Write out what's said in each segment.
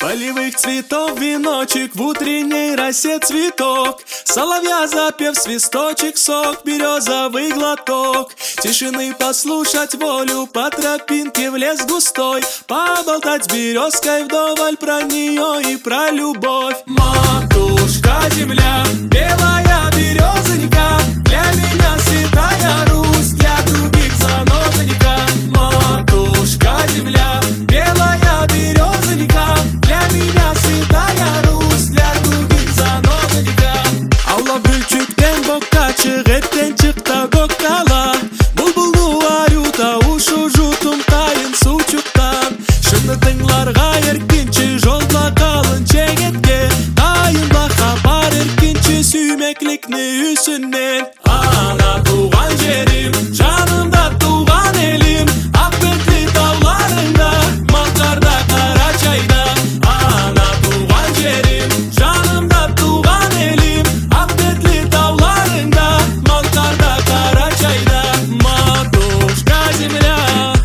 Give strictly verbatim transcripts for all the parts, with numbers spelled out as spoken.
Полевых цветов веночек, в утренней росе цветок. Соловья запев свисточек, сок, березовый глоток. Тишины послушать волю, по тропинке в лес густой. Поболтать с березкой вдоволь про нее и про любовь. Матушка земля, белая березонька, для меня святая Русь, для других занозонька. Матушка земля, белая березонька, для меня святая Русь, для других занозонька. Аулап гүлчүктен бокка чыгып, эттен чыкта көккала. Булбулду аюта ушу жутум тайын сучуктан. Шыны тыңларга эркинчи жолда калын чегетке. Тайынла хабар эркинчи сүймекликни үсүннен. Ана туган жерим, жанымда туган элим, ак бетли тауларыңда, мактарда кара чайда. Ана туган жерим, жанымда туган элим, ак бетли тауларыңда, мактарда кара чайда. Матушка земля,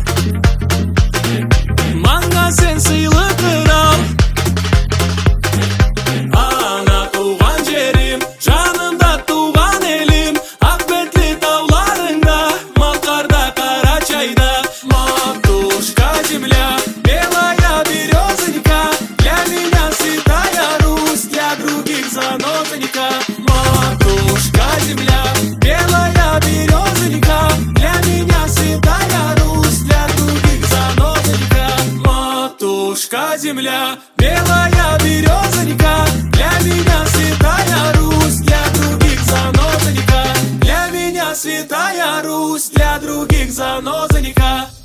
маңга сен сыйлы кырал. Ана туган жерим, жанымда туган элим, ак бетли тауларыңда, мактарда кара чайда. Матушка земля, белая березонька, для меня святая Русь, для других занозонька. Матушка земля, белая березонька, для меня святая Русь, для других занозонька. Матушка земля, белая березонька, для меня святая Русь, для других занозонька. Для меня святая Русь, для других занозонька.